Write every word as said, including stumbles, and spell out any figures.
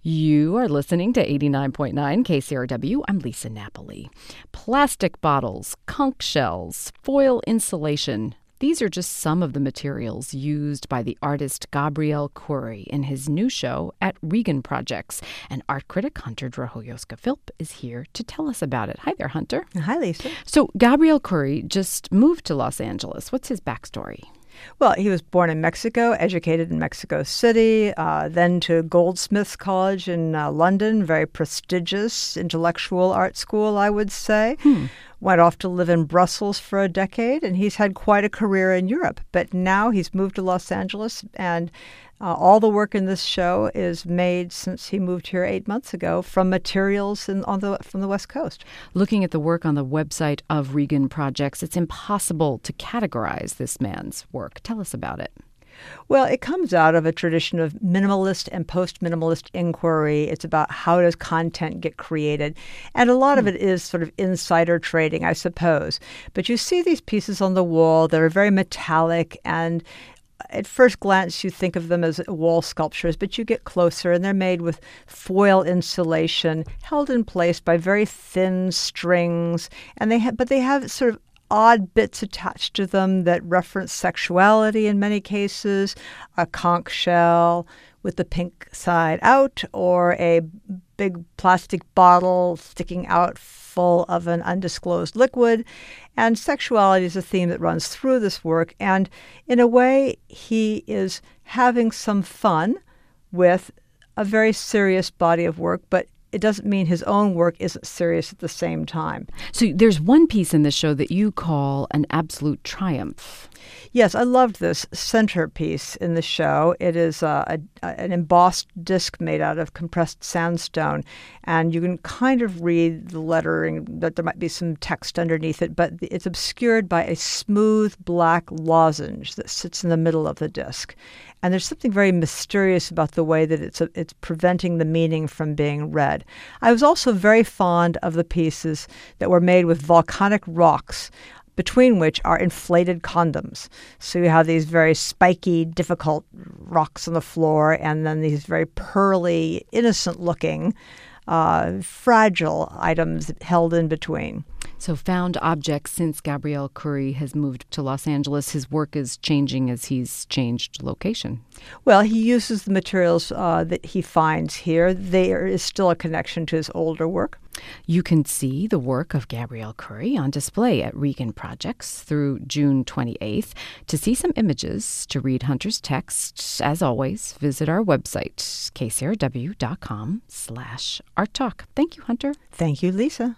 You are listening to eighty-nine point nine K C R W. I'm Lisa Napoli. Plastic bottles, conch shells, foil insulation. These are just some of the materials used by the artist Gabriel Khoury in his new show at Regan Projects. And art critic Hunter Drahoyska-Philp is here to tell us about it. Hi there, Hunter. Hi, Lisa. So Gabriel Khoury just moved to Los Angeles. What's his backstory? Well, he was born in Mexico, educated in Mexico City, uh, then to Goldsmiths College in uh, London, very prestigious intellectual art school, I would say. Hmm. Went off to live in Brussels for a decade, and he's had quite a career in Europe. But now he's moved to Los Angeles, and uh, all the work in this show is made since he moved here eight months ago from materials in, on the, from the West Coast. Looking at the work on the website of Regan Projects, it's impossible to categorize this man's work. Tell us about it. Well, it comes out of a tradition of minimalist and post-minimalist inquiry. It's about how does content get created. And a lot mm. of it is sort of insider trading, I suppose. But you see these pieces on the wall that are very metallic, and at first glance you think of them as wall sculptures, but you get closer and they're made with foil insulation held in place by very thin strings. And they ha- but they have sort of odd bits attached to them that reference sexuality in many cases, a conch shell with the pink side out, or a big plastic bottle sticking out full of an undisclosed liquid. And sexuality is a theme that runs through this work. And in a way, he is having some fun with a very serious body of work, but it doesn't mean his own work isn't serious at the same time. So there's one piece in this show that you call an absolute triumph. Yes, I loved this centerpiece in the show. It is uh, a, an embossed disc made out of compressed sandstone, and you can kind of read the lettering, that there might be some text underneath it, but it's obscured by a smooth black lozenge that sits in the middle of the disc. And there's something very mysterious about the way that it's a, it's preventing the meaning from being read. I was also very fond of the pieces that were made with volcanic rocks, between which are inflated condoms. So you have these very spiky, difficult rocks on the floor, and then these very pearly, innocent-looking, uh, fragile items held in between. So found objects since Gabriel Khoury has moved to Los Angeles. His work is changing as he's changed location. Well, he uses the materials uh, that he finds here. There is still a connection to his older work. You can see the work of Gabriel Khoury on display at Regan Projects through June twenty-eighth. To see some images, to read Hunter's text, as always, visit our website, k c r w dot com slash art talk. Thank you, Hunter. Thank you, Lisa.